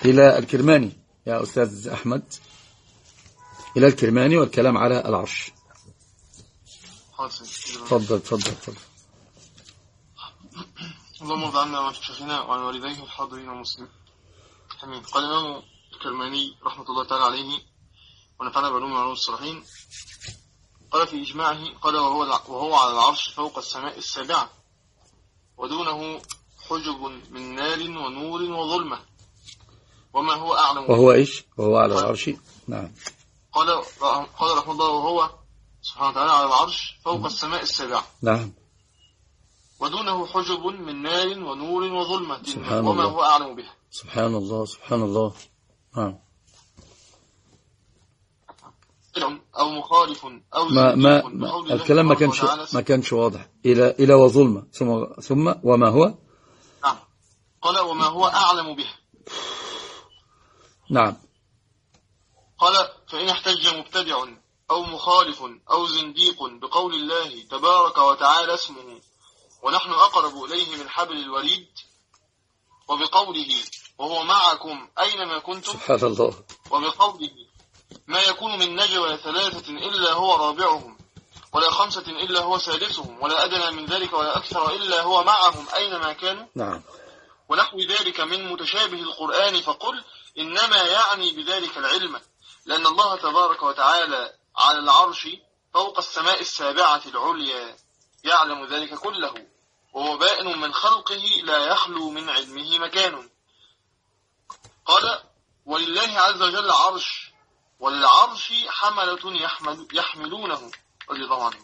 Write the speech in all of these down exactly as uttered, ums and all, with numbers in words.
إلى الكرماني يا أستاذ أحمد، إلى الكرماني والكلام على العرش. تفضل تفضل تفضل. اللهم ارض عنا وعن شيخنا وعن والديه الحاضرين المسلمين امين. قال الإمام الكرماني رحمة الله تعالى عليه ونفعنا بعلوم وعلوم الصالحين، قال في إجماعه، قال وهو, وهو على العرش فوق السماء السابعة ودونه حجب من نار ونور وظلمة، وما هو أعلم. وهو إيش؟ وهو على العرش. نعم. قال قال رحمه الله وهو سبحانه وتعالى على العرش فوق السماء السابعة. نعم. ودونه حجب من نار ونور وظلمة، سبحان وما الله. هو أعلم بها. سبحان الله سبحان الله. نعم. أو مخالف أو ما ما, ما الكلام ما كانش ما كانش واضح. إلى إلى وظلمة ثم ثم وما هو. نعم. قال وما هو أعلم بها. نعم. قال فإن احتج مبتدع أو مخالف أو زنديق بقول الله تبارك وتعالى اسمه ونحن أقرب إليه من حبل الوريد، وبقوله وهو معكم أينما كنتم، سبحان الله، وبقوله ما يكون من نجوى ثلاثة إلا هو رابعهم ولا خمسة إلا هو سادسهم ولا أدنى من ذلك ولا أكثر إلا هو معهم أينما كانوا، نعم، ونحو ذلك من متشابه القرآن، فقل إنما يعني بذلك العلم، لأن الله تبارك وتعالى على العرش فوق السماء السابعة العليا يعلم ذلك كله، وهو بائن من خلقه لا يخلو من علمه مكان. قال ولله عز وجل عرش وللعرش حملة يحمل يحملونه رضي الله عنه.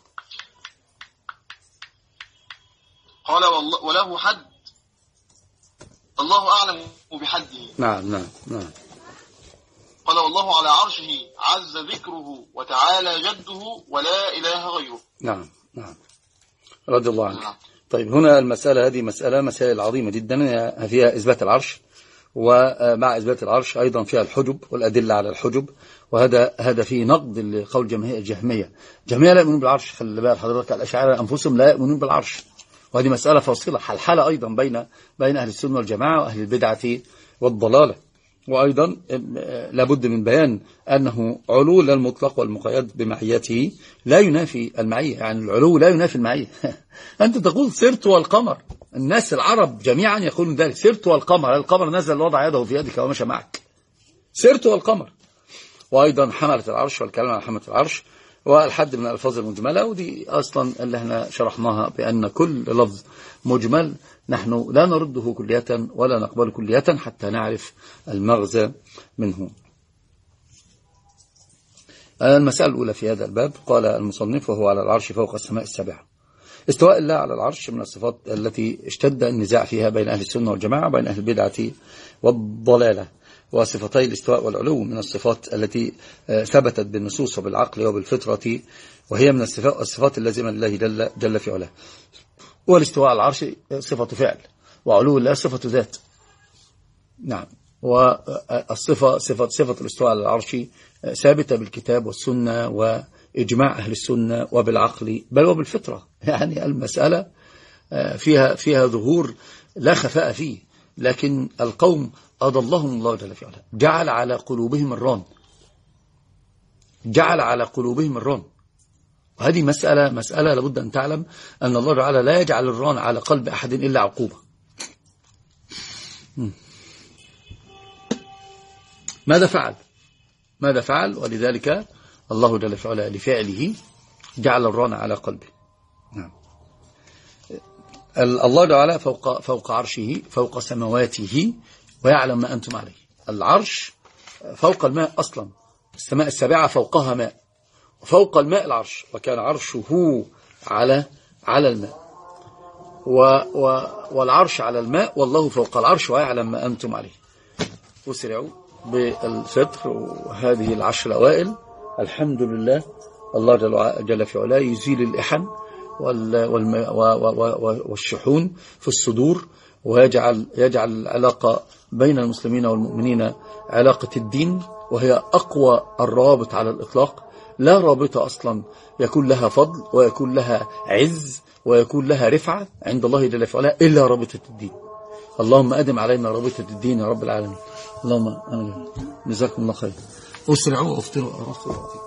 قال وله حد الله أعلم بحده. نعم نعم نعم. قال والله على عرشه عز ذكره وتعالى جده ولا إله غيره. نعم نعم رضي الله عنه. نعم. طيب هنا المسألة هذه مسألة مسائل عظيمة جدا، فيها إثبات العرش، ومع إثبات العرش أيضا فيها الحجب والأدلة على الحجب، وهذا هذا فيه نقد لقول جمهية الجهمية. جميع لا يؤمنون بالعرش، خلي بال حضرتك، الأشاعرة أنفسهم لا يؤمنون بالعرش، وهذه مسألة فاصلة حلحلة أيضا بين بين أهل السنة والجماعة وأهل البدعة والضلالة. وأيضا لابد من بيان أنه علو المطلق والمقيد بمعيته لا ينافي المعية، يعني العلو لا ينافي المعية. أنت تقول سرت والقمر، الناس العرب جميعا يقولون ذلك، سرت والقمر، القمر نزل وضع يده في يدك ومشى معك، سرت والقمر. وأيضا حملة العرش والكلام عن حملة العرش والحد من الألفاظ المجملة، ودي أصلا اللي احنا شرحناها بأن كل لفظ مجمل نحن لا نرده كلية ولا نقبل كلية حتى نعرف المغزى منه. المسألة الأولى في هذا الباب، قال المصنف وهو على العرش فوق السماء السابعة. استواء الله على العرش من الصفات التي اشتد النزاع فيها بين أهل السنة والجماعة وبين أهل البدعة والضلالة، وصفتي الاستواء والعلو من الصفات التي ثبتت بالنصوص وبالعقل وبالفطرة، وهي من الصفات اللازمة لله جل, جل في علاه. والاستواء على العرش صفة فعل، وعلو الله صفة ذات. نعم. والصفة صفة صفة الاستواء على العرش ثابتة بالكتاب والسنة وإجماع أهل السنة وبالعقل بل وبالفطرة. يعني المسألة فيها فيها ظهور لا خفاء فيه، لكن القوم أضلهم الله جل في علاه، جعل على قلوبهم الران، جعل على قلوبهم الران. وهذه مسألة مسألة لابد أن تعلم أن الله تعالى لا يجعل الران على قلب أحد إلا عقوبة. ماذا فعل؟ ماذا فعل؟ ولذلك الله جل في علاه لفعله جعل الران على قلبه. نعم. الله تعالى فوق فوق عرشه فوق سماواته ويعلم ما أنتم عليه. العرش فوق الماء أصلا، السماء السابعة فوقها ماء، وفوق الماء العرش، وكان عرشه على على الماء، و و والعرش على الماء والله فوق العرش ويعلم ما أنتم عليه. وسرعوا بالفطر وهذه العشر الأوائل الحمد لله الله جل في علاه يزيل الإحن والشحون في الصدور، ويجعل يجعل العلاقة بين المسلمين والمؤمنين علاقة الدين، وهي أقوى الروابط على الإطلاق. لا رابطة أصلا يكون لها فضل ويكون لها عز ويكون لها رفعة عند الله جل في علاه إلا رابطة الدين. اللهم أدم علينا رابطة الدين يا رب العالمين. اللهم آمين. جزاكم الله خير. أسرعوا وأفطروا أرافقوا.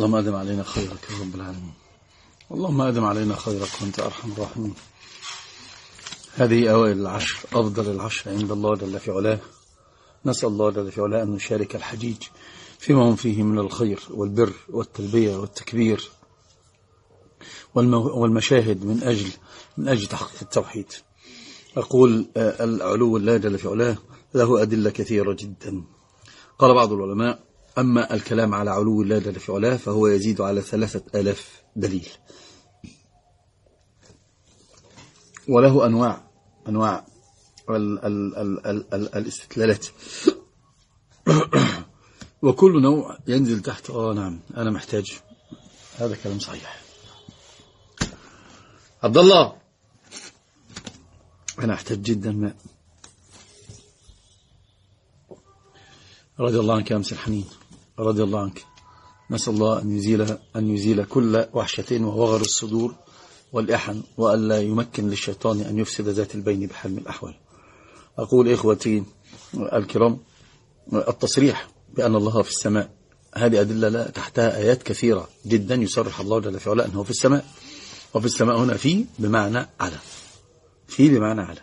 اللهم أدم علينا خيرك يا رب العالمين. اللهم أدم علينا خيرك وأنت أرحم الراحمين. هذه أوائل العشر، أفضل العشر عند الله جل في علاه. نسأل الله جل في علاه أن نشارك الحجيج فيما هم فيه من الخير والبر والتلبية والتكبير والمشاهد من أجل من أجل تحقيق التوحيد. أقول العلو الله جل في علاه له أدلة كثيرة جدا. قال بعض العلماء: أما الكلام على علو الله جل في علاه فهو يزيد على ثلاثة آلاف دليل، وله أنواع أنواع ال ال ال ال ال الاستدلالات وكل نوع ينزل تحت آه نعم أنا محتاج. هذا كلام صحيح. عبد الله أنا أحتاج جدا ماء. رضي الله عنك يا أمس الحنين، رضي الله عنك. نسأل الله أن يزيل أن يزيل كل وحشتين ووغر الصدور والإحن، وألا يمكن للشيطان أن يفسد ذات البين بحال من الأحوال. أقول إخوتي الكرام: التصريح بأن الله في السماء هذه أدلة لا تحتها آيات كثيرة جدا يصرح الله جل في علاه أنه في السماء. وفي السماء هنا في بمعنى على، في بمعنى على.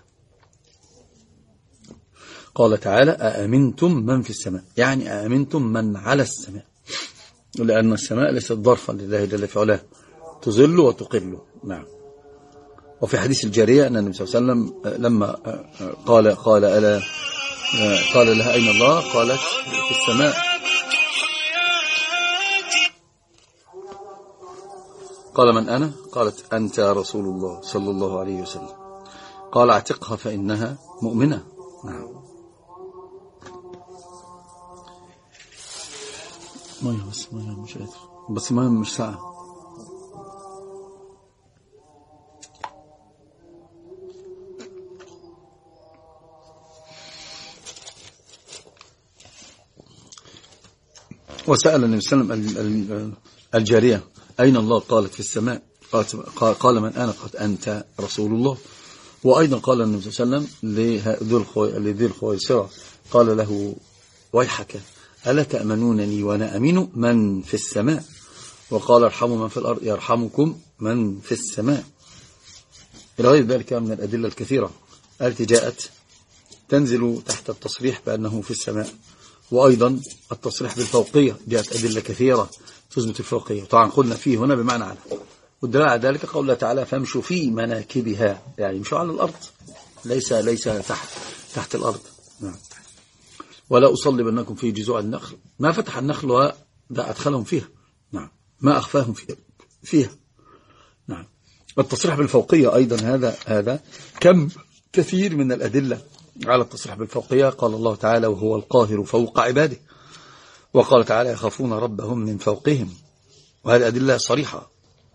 قال تعالى: أأمنتم من في السماء، يعني أأمنتم من على السماء، لأن السماء ليست ظرفا لله جل في علاه تظل وتقل. نعم. وفي حديث الجارية أن النبي صلى الله عليه وسلم لما قال قال ألا قال لها أين الله؟ قالت في السماء. قال: من أنا؟ قالت: أنت يا رسول الله صلى الله عليه وسلم. قال: اعتقها فإنها مؤمنة. نعم. مية بس، مية مش قادر، بس مية مش ساعة. وسأل النبي صلى الله عليه وسلم الجارية: أين الله؟ قالت: في السماء. قال: من أنا؟ قالت: أنت رسول الله. وأيضا قال النبي صلى الله عليه وسلم لذي الخويصرة، قال له: ويحك ألا تأمنونني وأنا أمين من في السماء؟ وقال: ارحموا من في الأرض يرحمكم من في السماء. إلى غير ذلك من الأدلة الكثيرة التي جاءت تنزل تحت التصريح بأنه في السماء. وأيضا التصريح بالفوقية جاءت أدلة كثيرة تثبت الفوقية. طبعا قلنا فيه هنا بمعنى على، والدليل على ذلك قول الله تعالى: فامشوا في مناكبها، يعني يمشوا على الأرض، ليس ليس تحت تحت الأرض. نعم. ولا أصلبنكم في جذوع النخل، ما فتح النخل وأدخلهم فيها. نعم. ما أخفاهم فيها, فيها. نعم. التصريح بالفوقية أيضا هذا هذا كم كثير من الأدلة على التصريح بالفوقية. قال الله تعالى: وهو القاهر فوق عباده. وقال تعالى: يخافون ربهم من فوقهم. وهذه أدلة صريحة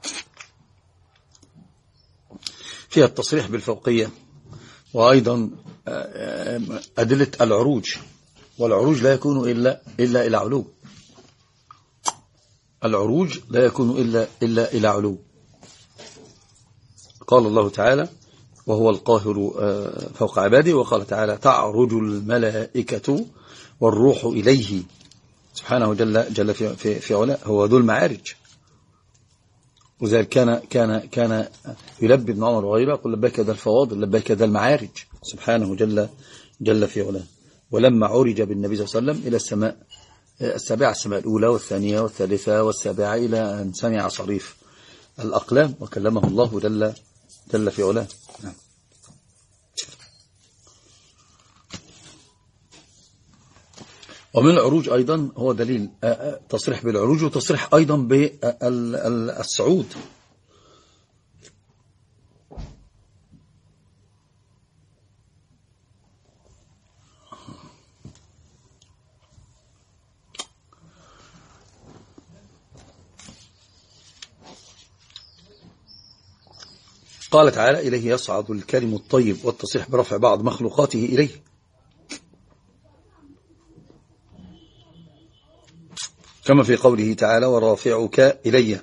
فيها التصريح بالفوقية. وأيضا أدلة العروج، والعروج لا يكون إلا إلا إلى علو. العروج لا يكون إلا إلا إلى علو. قال الله تعالى: وهو القاهر فوق عباده. وقال تعالى: تعرج الملائكة والروح إليه. سبحانه جل جل في في, في علا، هو ذو المعارج. وذلك كان كان كان يلبي ابن عمر وغيره، يقول: لبيك ذا الفواضل، لبيك ذا المعارج. سبحانه جل جل في علا. ولما عرج بالنبي صلى الله عليه وسلم إلى السماء السابعة، السماء الأولى والثانية والثالثة والسابعة، إلى أن سمع صريف الأقلام وكلمه الله جل جل في علاه. نعم. ومن العروج أيضا هو دليل تصريح بالعروج، وتصريح أيضا بالصعود. قال تعالى: إليه يصعد الكلم الطيب، والتصريح برفع بعض مخلوقاته إليه. كما في قوله تعالى: ورافعك إلي.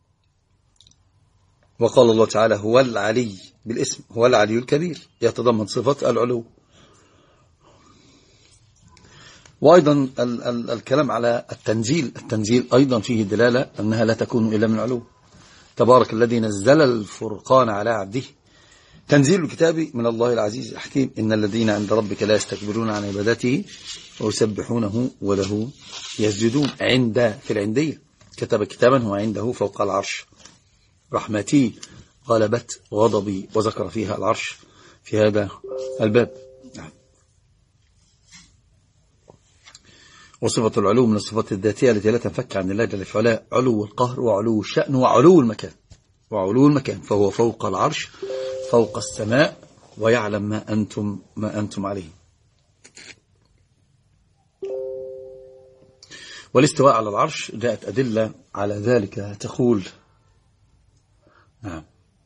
وقال الله تعالى: هو العلي بالاسم، هو العلي الكبير، يتضمن صفة العلو. وأيضا ال ال الكلام على التنزيل التنزيل أيضا فيه دلالة أنها لا تكون إلا من علو. تبارك الذي نزل الفرقان على عبده. تنزيل الكتاب من الله العزيز الحكيم. إن الذين عند ربك لا يستكبرون عن عبادته ويسبحونه وله يسجدون. عند في العندية كتب كتابا هو عنده فوق العرش. رحمتي غلبت غضبي، وذكر فيها العرش في هذا الباب. وصفة العلو من الصفات الذاتية التي لا تنفك عن الله جل في علاه، علو القهر وعلو الشأن وعلو المكان وعلو المكان فهو فوق العرش فوق السماء ويعلم ما أنتم ما أنتم عليه. والاستواء على العرش جاءت أدلة على ذلك تقول نعم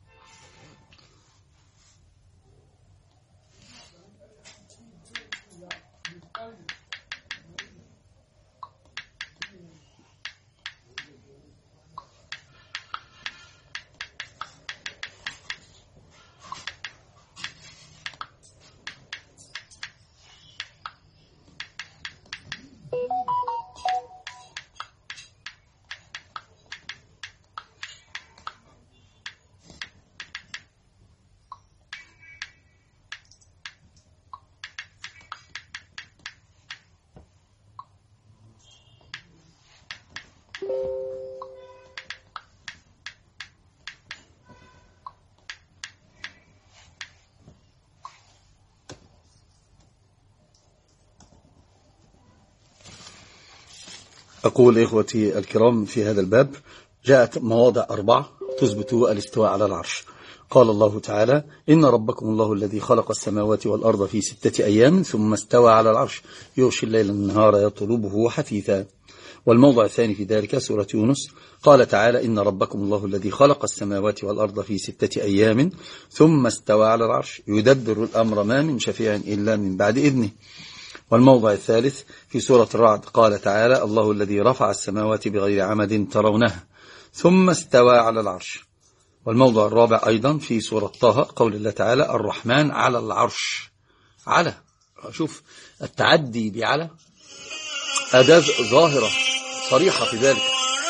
أقول إخوتي الكرام في هذا الباب جاءت مواضع أربعة تثبت الاستواء على العرش. قال الله تعالى إن ربكم الله الذي خلق السماوات والأرض في ستة أيام ثم استوى على العرش يغشي الليل النهار يطلبه حثيثا. والموضع الثاني في ذلك سورة يونس قال تعالى إن ربكم الله الذي خلق السماوات والأرض في ستة أيام ثم استوى على العرش يدبر الأمر ما من شفيع إلا من بعد إذنه. والموضع الثالث في سورة الرعد قال تعالى الله الذي رفع السماوات بغير عمد ترونها ثم استوى على العرش. والموضع الرابع أيضا في سورة طه قول الله تعالى الرحمن على العرش. على شوف التعدي بعلى أداة ظاهرة صريحة في ذلك،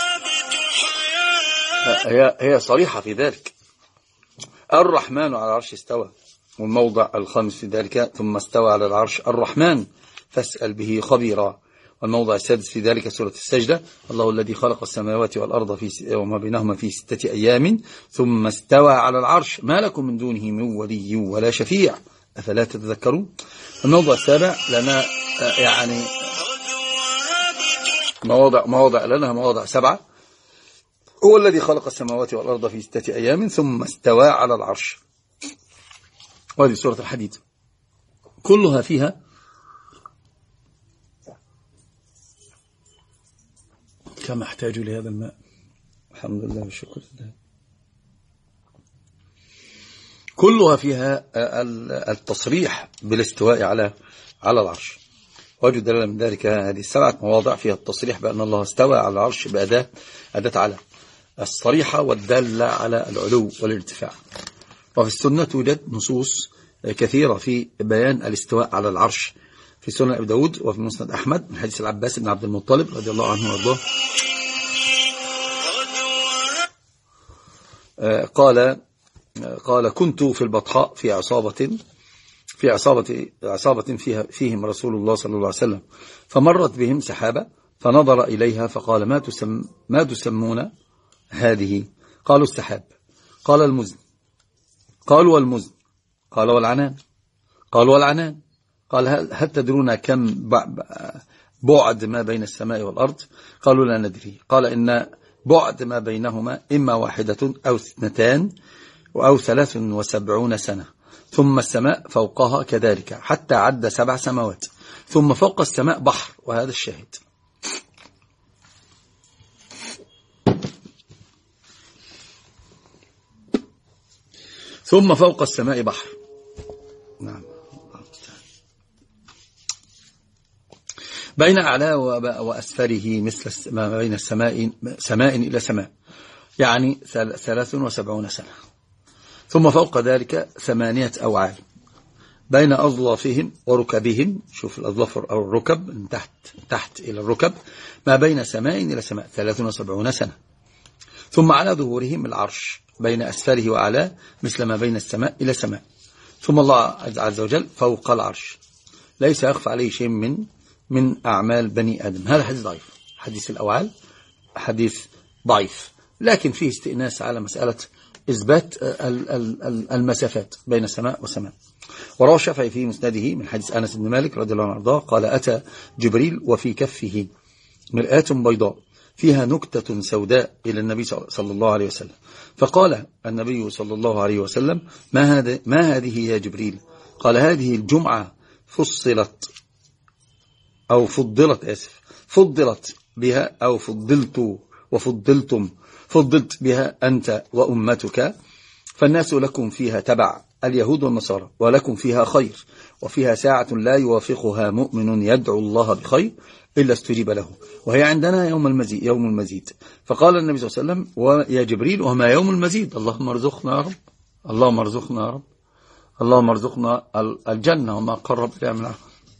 هي هي صريحة في ذلك. الرحمن على العرش استوى. والموضع الخامس في ذلك ثم استوى على العرش الرحمن فاسأل به خبيرا. والموضع السادس في ذلك سورة السجدة الله الذي خلق السماوات والأرض في وما بينهما في ستة أيام ثم استوى على العرش ما لكم من دونه من ولي ولا شفيع أفلا تتذكرون. الموضع السابع لنا يعني مواضع مواضع لنا مواضع سبعة. هو الذي خلق السماوات والأرض في ستة أيام ثم استوى على العرش. وهذه سورة الحديد كلها فيها كما احتاج لهذا الماء. الحمد لله والشكر لله. كلها فيها التصريح بالاستواء على على العرش. وجد لنا من ذلك هذه السبعة مواضع فيها التصريح بأن الله استوى على العرش بأداة أداة على الصريحة والدالة على العلو والارتفاع. وفي السنة توجد نصوص كثيرة في بيان الاستواء على العرش في سنن أبي داود وفي مسند أحمد من حديث العباس بن عبد المطلب رضي الله عنه وارضاه قال قال كنت في البطحاء في عصابة في عصابة عصابة فيها فيهم رسول الله صلى الله عليه وسلم فمرت بهم سحابة فنظر إليها فقال ما تسم ما تسمون هذه؟ قالوا السحاب. قال المزن. قالوا والمزن. قال والعنان. قالوا والعنان. قال هل تدرون كم بعد ما بين السماء والأرض؟ قالوا لا ندري. قال إن بعد ما بينهما إما واحدة أو اثنتان أو ثلاث وسبعون سنة ثم السماء فوقها كذلك حتى عد سبع سماوات ثم فوق السماء بحر. وهذا الشاهد. ثم فوق السماء بحر. نعم. بين أعلى وأسفله مثل ما بين السماء سماء إلى سماء يعني ثلاث وسبعون سنة. ثم فوق ذلك ثمانية أوعال بين أظلافهم وركبهم، شوف الأظلاف أو الركب من تحت تحت إلى الركب، ما بين سماء إلى سماء ثلاثون وسبعون سنة. ثم على ظهورهم العرش بين أسفله وأعلاه مثل ما بين السماء إلى سماء. ثم الله عز وجل فوق العرش ليس يخفى عليه شيء من من أعمال بني آدم. هذا حديث ضعيف، حديث الأوعال حديث ضعيف، لكن فيه استئناس على مسألة إثبات المسافات بين السماء والسماء. وروى الشافعي في مسنده من حديث أنس بن مالك رضي الله عنه قال: أتى جبريل وفي كفه مرآة بيضاء فيها نكتة سوداء إلى النبي صلى الله عليه وسلم، فقال النبي صلى الله عليه وسلم: ما, هذا ما هذه يا جبريل؟ قال: هذه الجمعة فصلت أو فضلت آسف فضلت بها أو فضلت وفضلتم فضلت بها أنت وأمتك، فالناس لكم فيها تبع اليهود والنصارى، ولكم فيها خير، وفيها ساعة لا يوافقها مؤمن يدعو الله بخير إلا استجيب له، وهي عندنا يوم المزيد, يوم المزيد. فقال النبي صلى الله عليه وسلم: ويا جبريل وما يوم المزيد؟ اللهم ارزقنا يا رب، اللهم ارزقنا يا رب، اللهم ارزقنا الجنة وما قرب إليها من عمل.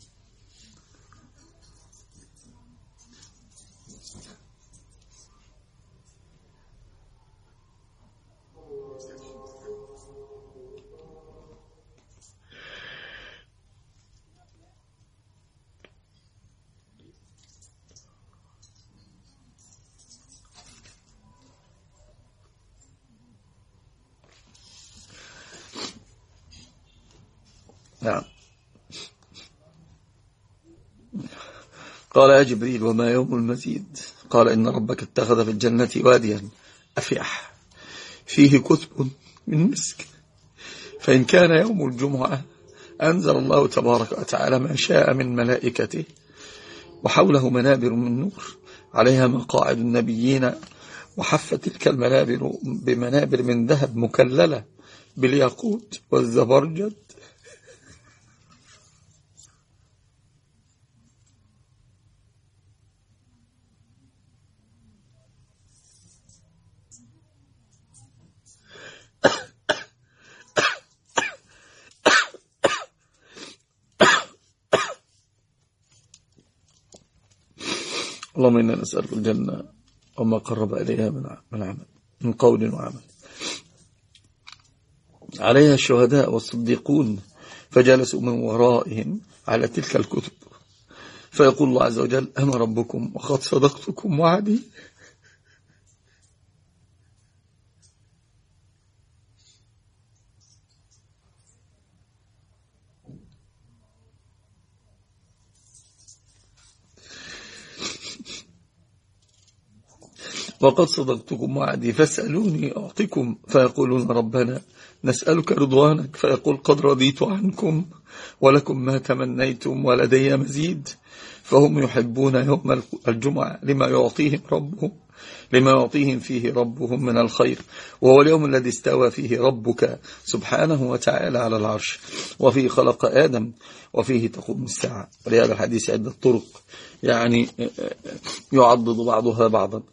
نعم. قال: يا جبريل وما يوم المزيد؟ قال: إن ربك اتخذ في الجنة واديا أفيح فيه كتب من مسك، فإن كان يوم الجمعة أنزل الله تبارك وتعالى ما شاء من ملائكته، وحوله منابر من نور عليها مقاعد النبيين، وحفت تلك المنابر بمنابر من ذهب مكللة بالياقوت والزبرجد، اللهم إنا نسألك الجنة وما قرب إليها من عمل من قول وعمل. عليها الشهداء والصديقون، فجلسوا من ورائهم على تلك الكتب، فيقول الله عز وجل: أنا ربكم وقد صدقتكم وعدي. وقد صدقتكم وعدي فاسألوني أعطيكم، فيقولون ربنا نسألك رضوانك، فيقول قد رضيت عنكم ولكم ما تمنيتم ولدي مزيد. فهم يحبون يوم الجمعة لما يعطيهم ربهم لما يعطيهم فيه ربهم من الخير، وهو اليوم الذي استوى فيه ربك سبحانه وتعالى على العرش، وفيه خلق آدم، وفيه تقوم الساعة. ولهذا الحديث عدة طرق يعني يعضد بعضها بعضا.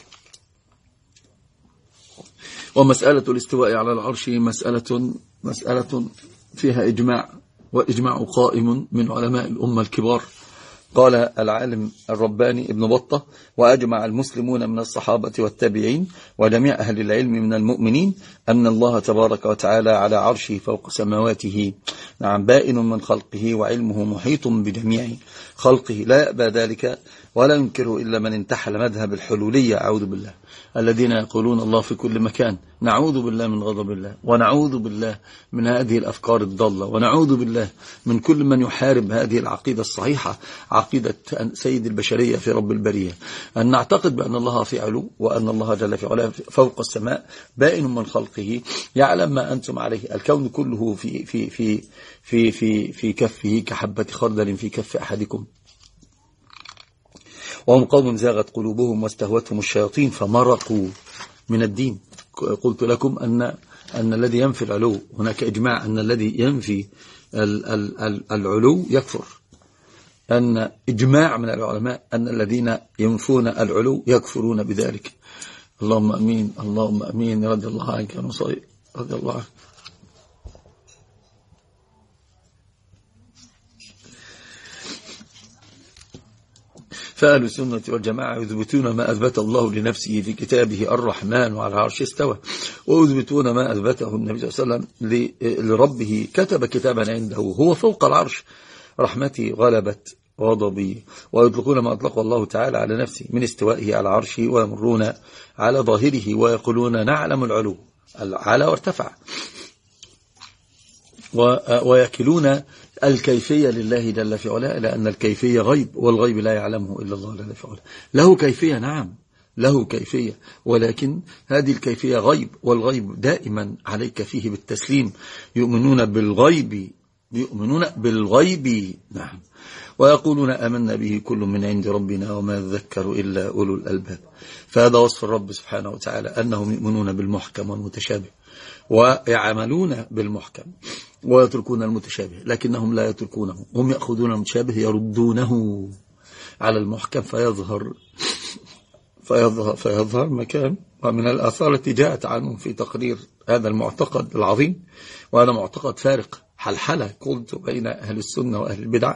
ومسألة الاستواء على العرش مسألة مسألة فيها إجماع، وإجماع قائم من علماء الأمة الكبار. قال العالم الرباني ابن بطة: وأجمع المسلمون من الصحابة والتابعين وجميع أهل العلم من المؤمنين أن الله تبارك وتعالى على عرشه فوق سماواته، نعم، بائن من خلقه، وعلمه محيط بجميع خلقه، لا يأبى ذلك ولا ينكره إلا من انتحل مذهب الحلولية، أعوذ بالله، الذين يقولون الله في كل مكان. نعوذ بالله من غضب الله، ونعوذ بالله من هذه الأفكار الضالة، ونعوذ بالله من كل من يحارب هذه العقيدة الصحيحة، عقيدة سيد البشرية في رب البرية، أن نعتقد بأن الله في علو، وأن الله جل في علاه فوق السماء، بائن من خلقه، يعلم ما أنتم عليه، الكون كله في في في في في في كفه كحبة خردل في كف أحدكم. وهم قوم زاغت قلوبهم واستهوتهم الشياطين فمرقوا من الدين. قلت لكم أن أن الذي ينفي العلو، هناك إجماع أن الذي ينفي العلو يكفر، أن إجماع من العلماء أن الذين ينفون العلو يكفرون بذلك. اللهم أمين، اللهم أمين، رضي الله عنك يا نصير، رضي الله عنك. فأهل السنة والجماعة يثبتون ما أثبت الله لنفسه في كتابه الرحمن وعلى العرش استوى، ويثبتون ما أثبته النبي صلى الله عليه وسلم لربه كتب كتابا عنده هو فوق العرش رحمتي غلبت غضبي، ويطلقون ما أطلق الله تعالى على نفسه من استوائه على عرشه، ويمرون على ظاهره ويقولون نعلم العلو على وارتفع، ويكلون الكيفية لله جل في علاه، لأن الكيفية غيب والغيب لا يعلمه إلا الله جل في علاه. له كيفية، نعم له كيفية، ولكن هذه الكيفية غيب، والغيب دائما عليك فيه بالتسليم. يؤمنون بالغيب يؤمنون بالغيب نعم، ويقولون آمنا به كل من عند ربنا وما يذكر إلا أولو الألباب. فهذا وصف الرب سبحانه وتعالى أنهم يؤمنون بالمحكم والمتشابه ويعملون بالمحكم ويتركون المتشابه، لكنهم لا يتركونه، هم يأخذون المتشابه يردونه على المحكم فيظهر فيظهر, فيظهر مكان. ومن الآثار التي جاءت عنهم في تقرير هذا المعتقد العظيم، وهذا معتقد فارق حلحلة قلت بين أهل السنة وأهل البدع،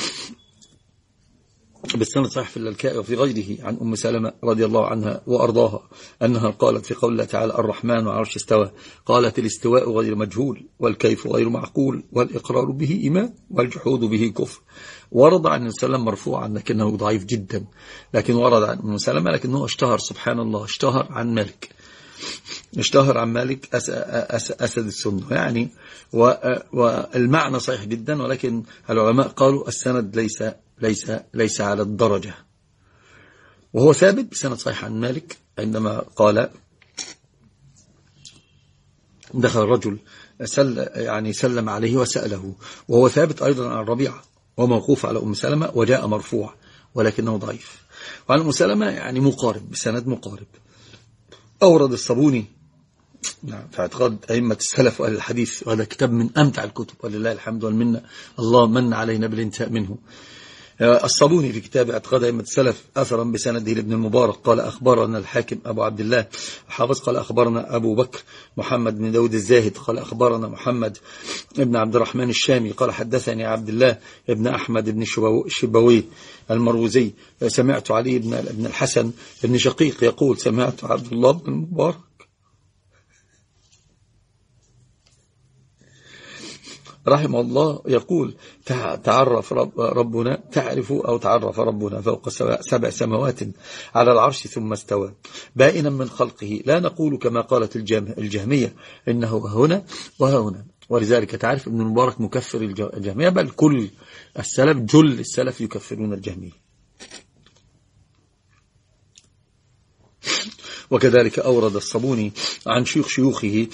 بالسند صحيح في اللالكائي وفي غيره عن أم سلمة رضي الله عنها وأرضاها أنها قالت في قول الله تعالى الرحمن وعرش استوى، قالت الاستواء غير مجهول، والكيف غير معقول، والإقرار به إيمان، والجحود به كفر. ورد عن سلمة مرفوعا لكنه ضعيف جدا، لكن ورد عن أم سلمة لكنه اشتهر سبحان الله، اشتهر عن مالك اشتهر عن مالك أس أس أسد السنة يعني، والمعنى صحيح جدا، ولكن العلماء قالوا السند ليس ليس ليس على الدرجة، وهو ثابت بسند صحيح عن مالك عندما قال دخل الرجل سل يعني سلم عليه وسأله، وهو ثابت أيضا عن الربيعة وموقوف على أم سلمة وجاء مرفوع ولكنه ضعيف. وعن أم سلمة يعني مقارب بسند مقارب. أورد الصابوني نعم في اعتقاد أئمة السلف وأهل الحديث، وهذا كتاب من أمتع الكتب ولله الحمد والمنة، الله من علينا بالانتهاء منه. الصابوني في كتاب اعتقاد أئمة السلف أثرا بسنده لابن المبارك قال أخبرنا الحاكم أبو عبد الله حافظ قال أخبرنا أبو بكر محمد بن داود الزاهد قال أخبرنا محمد بن عبد الرحمن الشامي قال حدثني عبد الله بن أحمد بن الشبوي المروزي سمعت علي بن الحسن بن شقيق يقول سمعت عبد الله بن المبارك رحمه الله يقول تعرف رب ربنا تعرف أو تعرف ربنا فوق سبع سماوات على العرش ثم استوى بائنا من خلقه، لا نقول كما قالت الجهمية إنه هنا وهنا. ولذلك تعرف ابن المبارك مكفر الجهمية، بل كل السلف جل السلف يكفرون الجهمية. وكذلك أورد الصابوني عن شيوخ شيوخه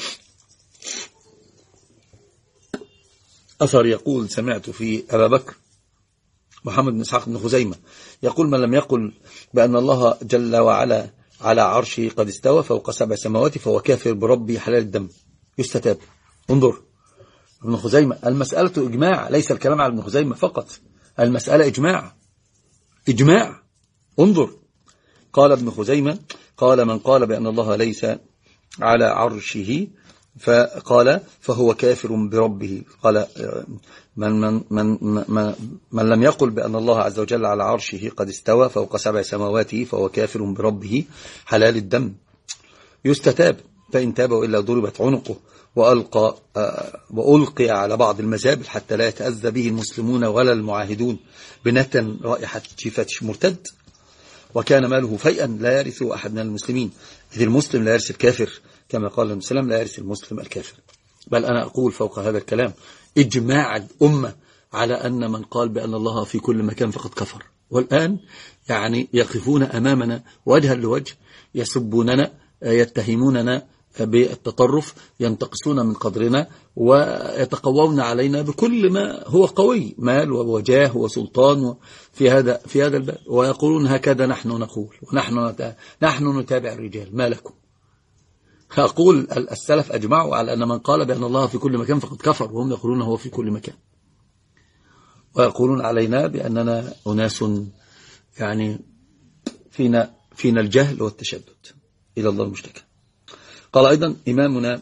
أثر يقول سمعت في أبا بكر محمد بن إسحاق بن خزيمة يقول من لم يقل بأن الله جل وعلا على عرشه قد استوى فوق سبع سماوات فهو كافر بربي حلال الدم يستتاب. انظر ابن خزيمة، المسألة إجماع، ليس الكلام على ابن خزيمة فقط، المسألة إجماع إجماع. انظر قال ابن خزيمة قال من قال بأن الله ليس على عرشه فقال فهو كافر بربه. قال من, من, من, من, من لم يقل بأن الله عز وجل على عرشه قد استوى فوق سبع سماواته فهو كافر بربه حلال الدم يستتاب، فإن تاب وإلا ضربت عنقه وألقى وألقي على بعض المزابل حتى لا يتأذى به المسلمون ولا المعاهدون بنتن رائحة جيفة مرتد، وكان ماله فيئا لا يرث أحد من المسلمين، إذ المسلم لا يرث الكافر كما قال المسلم لا يرث المسلم الكافر. بل أنا أقول فوق هذا الكلام إجماع الأمة على أن من قال بأن الله في كل مكان فقد كفر. والآن يعني يقفون أمامنا وجها لوجه يسبوننا يتهموننا بالتطرف، ينتقصون من قدرنا ويتقوون علينا بكل ما هو قوي، مال ووجاه وسلطان في هذا في هذا الباب، ويقولون هكذا نحن نقول ونحن نحن نتابع الرجال ما لكم. أقول السلف أجمعوا على أن من قال بأن الله في كل مكان فقد كفر، وهم يقولون هو في كل مكان، ويقولون علينا بأننا أناس يعني فينا فينا الجهل والتشدد إلى الله المشتكى. قال أيضا إمامنا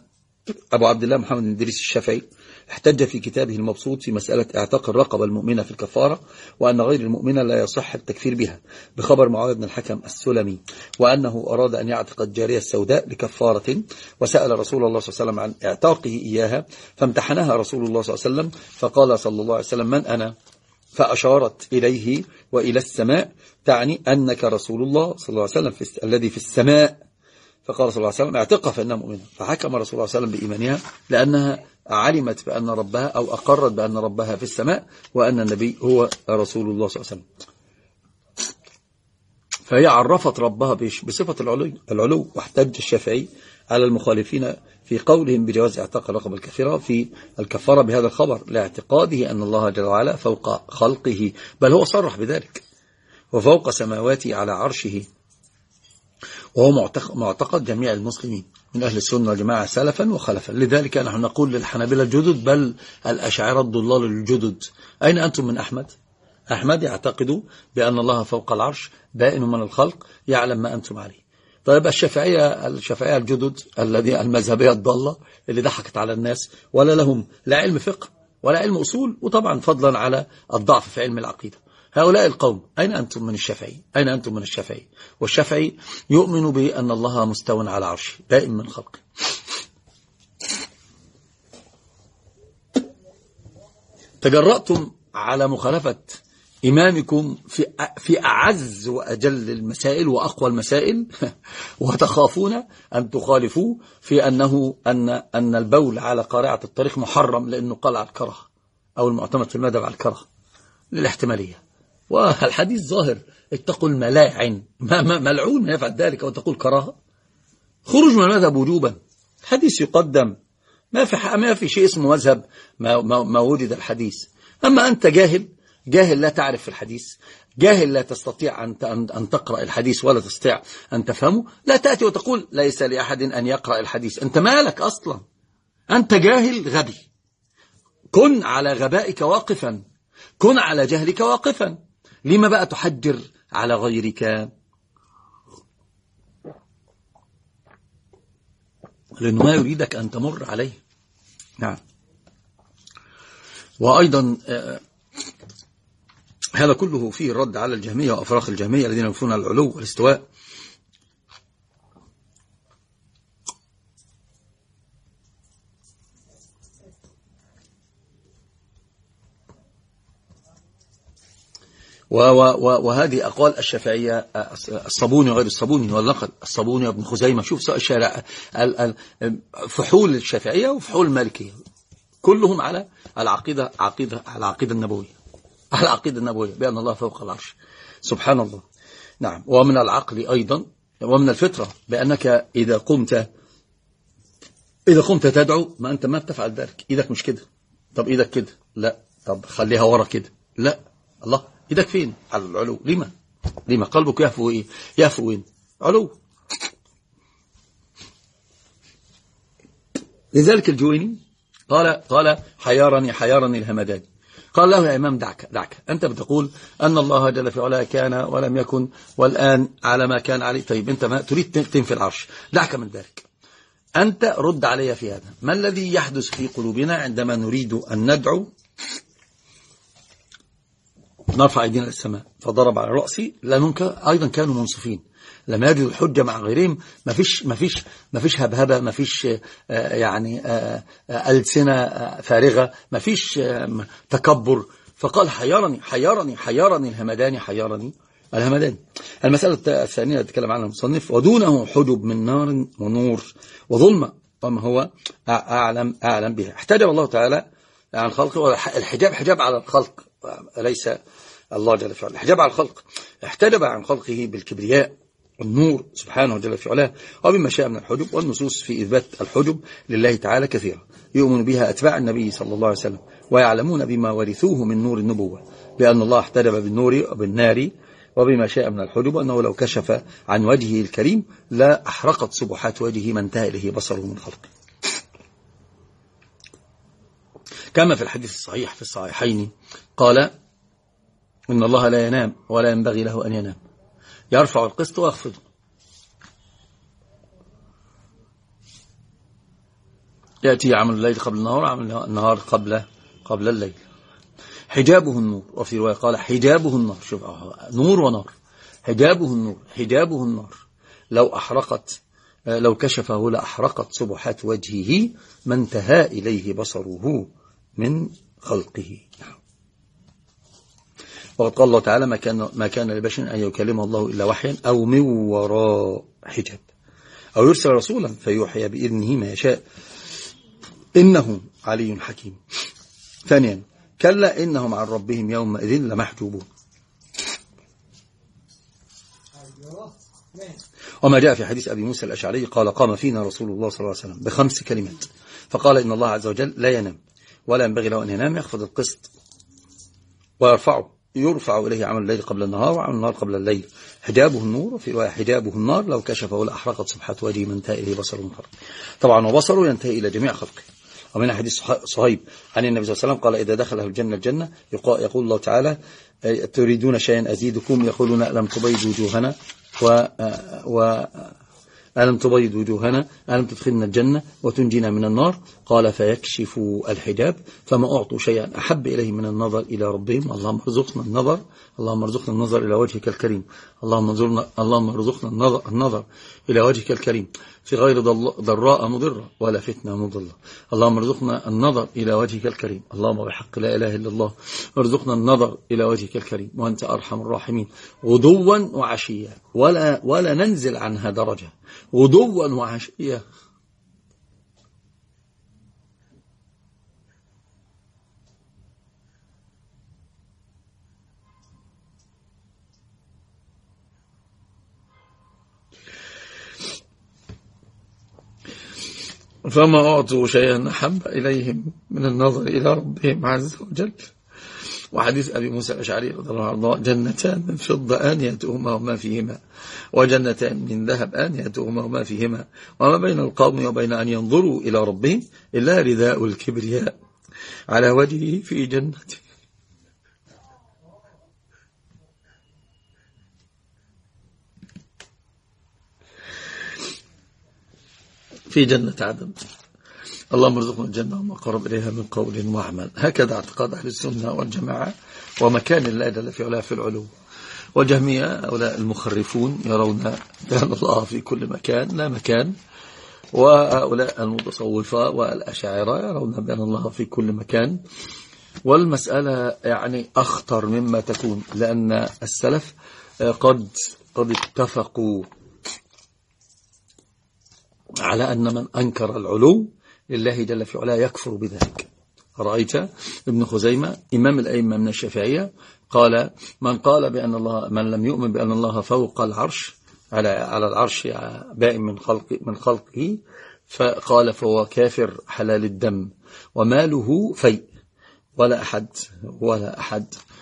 أبو عبد الله محمد بن إدريس الشافعي احتج في كتابه المبسوط في مسألة اعتاق الرقبة المؤمنة في الكفارة، وأن غير المؤمنة لا يصح التكفير بها، بخبر معاوية بن الحكم السلمي، وأنه أراد أن يعتق الجارية السوداء لكفارة، وسأل رسول الله صلى الله عليه وسلم عن اعتاقه إياها، فامتحنها رسول الله صلى الله عليه وسلم، فقال صلى الله عليه وسلم: من أنا؟ فأشارت إليه وإلى السماء، تعني أنك رسول الله صلى الله عليه وسلم في الذي في السماء. فقال صلى الله عليه وسلم: اعتقها فإنها مؤمنة. فحكم رسول الله صلى الله عليه وسلم بإيمانها، لأنها علمت بأن ربها أو أقرت بأن ربها في السماء، وأن النبي هو رسول الله صلى الله عليه وسلم. فهي عرفت ربها بصفة العلو, العلو واحتج الشافعي على المخالفين في قولهم بجواز اعتاق الرقبة الكافرة في الكفارة بهذا الخبر، لاعتقاده أن الله جل وعلا فوق خلقه، بل هو صرح بذلك، وفوق سماواته على عرشه، وهو معتقد جميع المسلمين من أهل السنة والجماعة سلفا وخلفا. لذلك نحن نقول للحنابلة الجدد بل الأشاعرة الضلال الجدد: أين أنتم من أحمد؟ أحمد يعتقد بأن الله فوق العرش بائن من الخلق، يعلم ما أنتم عليه. طيب الشافعية الشافعية الجدد الذي المذهبية الضالة اللي ضحكت على الناس، ولا لهم لا علم فقه ولا علم أصول، وطبعا فضلا على الضعف في علم العقيدة، هؤلاء القوم أين أنتم من الشافعي؟ أين أنتم من الشافعي؟ والشافعي يؤمن بأن الله مستوى على عرشه دائم من خلقه. تجرأتم على مخالفة إمامكم في في أعز وأجل المسائل وأقوى المسائل، وتخافون أن تخالفوا في أنه أن أن البول على قارعة الطريق محرم، لأنه قال على الكره، أو المعتمد في المذهب على الكره للاحتمالية. والحديث ظاهر: اتقوا الملاعن، ملعون من يفعل ذلك، وتقول كراهة. خروج من المذهب وجوبا، حديث يقدم، ما في ما في شيء اسمه مذهب ما, ما, ما وجد الحديث. أما أنت جاهل جاهل لا تعرف في الحديث، جاهل لا تستطيع أن أن تقرأ الحديث ولا تستطيع أن تفهمه، لا تأتي وتقول ليس لأحد أن يقرأ الحديث. أنت مالك أصلا؟ أنت جاهل غبي. كن على غبائك واقفا، كن على جهلك واقفا. لما بقى تحجر على غيرك؟ لأنه ما يريدك أن تمر عليه. نعم. وأيضا هذا كله فيه الرد على الجهمية وأفراخ الجهمية الذين ينفون العلو والاستواء. وهذه أقوال الشافعية، الصابوني وغير الصابوني والنقل، الصابوني وابن خزيمة، شوف سواء الشارع فحول الشافعية وفحول المالكية، كلهم على العقيدة عقيدة على العقيدة النبوية، على العقيدة النبوية بأن الله فوق العرش. سبحان الله. نعم. ومن العقل أيضا ومن الفطرة بأنك إذا قمت إذا قمت تدعو، ما أنت ما بتفعل ذلك، إيدك مش كده، طب إيدك كده، لا، طب خليها ورا كده، لا، الله إيدك فين؟ على العلو. لما لما قلبك يهفو إيه؟ يهفو وين؟ علو. لذلك الجويني قال قال حيرني حيرني الهمداني، قال له: يا إمام دعك دعك أنت بتقول أن الله جل في علاه كان ولم يكن والآن على ما كان عليه. طيب أنت ما تريد تنفي العرش، دعك من ذلك. أنت رد علي في هذا. ما الذي يحدث في قلوبنا عندما نريد أن ندعو نرفع أيدينا للسماء؟ فضرب على رأسي، لأنهم أيضا كانوا منصفين، لما يجدوا الحجة مع غيرهم، ما فيش ما فيش ما فيش هبهبة، ما فيش يعني ألسنة فارغة، ما فيش تكبر. فقال: حيرني حيرني حيرني الهمداني حيرني الهمداني. المسألة الثانية تتكلم عنها المصنف: ودونه حجب من نار ونور وظلمة، وما هو أعلم أعلم بها. احتجب الله تعالى عن خلقه. الحجاب حجاب على الخلق، ليس الله جل في علاه. الحجاب على الخلق، احتجب عن خلقه بالكبرياء والنور سبحانه جل في علاه، وبما شاء من الحجب. والنصوص في إثبات الحجب لله تعالى كثيرة، يؤمن بها أتباع النبي صلى الله عليه وسلم، ويعلمون بما ورثوه من نور النبوة بأن الله احتجب بالنور وبالنار، وبما شاء من الحجب أنه لو كشف عن وجهه الكريم لا أحرقت سبحات وجهه ما انتهى إليه بصره من خلقه. كما في الحديث الصحيح في الصحيحين قال: إن الله لا ينام ولا ينبغي له أن ينام، يرفع القسط ويخفضه. يأتي عمل الليل قبل النهار، عمل النهار قبل قبل الليل. حجابه النور، وفي رواية قال حجابه النار. شوف نور ونار، حجابه النور، حجابه النار، لو أحرقت لو كشفه لأحرقت سبحات وجهه ما انتهى إليه بصره من خلقه. وقد قال الله تعالى: ما كان ما كان لبشر أن يكلمه الله إلا وحيا أو من وراء حجاب أو يرسل رسولا فيوحي بإذنه ما يشاء إنه علي حكيم. ثانيا: كلا إنهم عن ربهم يومئذ لمحجوبون. وما جاء في حديث أبي موسى الأشعري قال: قام فينا رسول الله صلى الله عليه وسلم بخمس كلمات فقال: إن الله عز وجل لا ينام ولا ينبغي له أن ينام، يخفض القسط ويرفعه، يرفع إليه عمل الليل قبل النهار وعمل النهار قبل الليل. حجابه النور، وفي رواية حجابه النار، لو كشفه لأحرقت سبحات وجهه ما انتهى إليه بصره من خلقه. طبعا وبصره ينتهي إلى جميع خلقه. ومن حديث صهيب عن النبي صلى الله عليه وسلم قال: إذا دخل الجنة الجنة يقول الله تعالى: تريدون شيئا أزيدكم؟ يقولون: ألم تبيض وجوهنا و, و... ألم تبيض وجوهنا، ألم تدخلنا الجنة وتنجينا من النار؟ قال: فيكشف الحجاب فما أعطوا شيئا أحب إليه من النظر إلى ربهم. اللهم ارزقنا النظر، اللهم ارزقنا النظر إلى وجهك الكريم، اللهم ارزقنا اللهم ارزقنا النظر, النظر إلى وجهك الكريم في غير ضراء مضرة ولا فتنة مضلة. اللهم ارزقنا النظر إلى وجهك الكريم، اللهم بحق لا إله إلا الله ارزقنا النظر إلى وجهك الكريم وأنت أرحم الراحمين. غدوا وعشيا، ولا ولا ننزل عنها درجة، غدوا وعشيا. فما أعطوا شيئا أحب إليهم من النظر إلى ربهم عز وجل. وحديث أبي موسى الأشعري رضي الله عنه: جنتان من فضة آنيتهما وما فيهما، وجنتان من ذهب آنيتهما وما فيهما، وما بين القوم وبين أن ينظروا إلى ربهم إلا رداء الكبرياء على وجهه في جنته. في جنة عدن. اللهم ارزقنا الجنة وما قرب إليها من قول وعمل. هكذا اعتقاد أهل السنة والجماعة، ومكان الله جل في علاه في العلو. والجهمية هؤلاء المخرفون يرون بأن الله في كل مكان لا مكان، وهؤلاء المتصوفة والأشاعرة يرون بأن الله في كل مكان. والمسألة يعني أخطر مما تكون، لأن السلف قد قد اتفقوا على أن من أنكر العلو لله جل في علاه يكفر بذلك. رأيت ابن خزيمة إمام الأئمة من الشافعية قال: من قال بأن الله من لم يؤمن بأن الله فوق العرش على على العرش بائن من خلق من خلقه، فقال فهو كافر حلال الدم وماله فيء، ولا أحد ولا أحد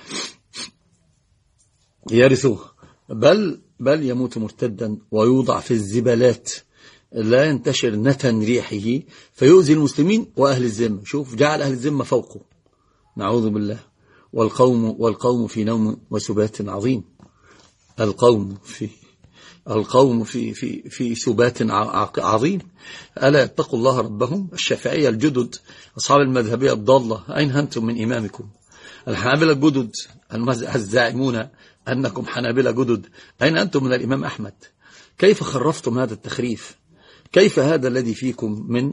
يرثه، بل بل يموت مرتدا ويوضع في الزبالات لا ينتشر نتن ريحه فيؤذي المسلمين وأهل الذمة. شوف، جعل أهل الذمة فوقه، نعوذ بالله. والقوم والقوم في نوم وسبات عظيم. القوم في القوم في في في سبات عظيم. ألا يتقوا الله ربهم. الشافعية الجدد أصحاب المذهبية الضالة، أين أنتم من إمامكم؟ الحنابلة الجدد الزاعمون أنكم حنابلة جدد، أين أنتم من الإمام أحمد؟ كيف خرفتم هذا التخريف؟ كيف هذا الذي فيكم من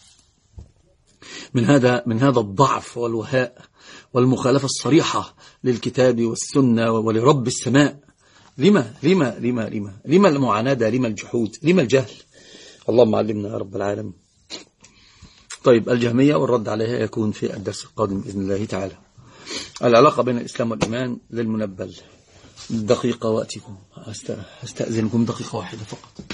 من هذا من هذا الضعف والوهاء والمخالفة الصريحة للكتاب والسنة ولرب السماء؟ لما لما لما لما لما المعاندة؟ لما الجحود؟ لما الجهل؟ اللهم علمنا يا رب العالمين. طيب، الجهمية والرد عليها يكون في الدرس القادم بإذن الله تعالى. العلاقة بين الإسلام والإيمان للمنبل. دقيقة وأتيكم، أستأذنكم دقيقة واحدة فقط.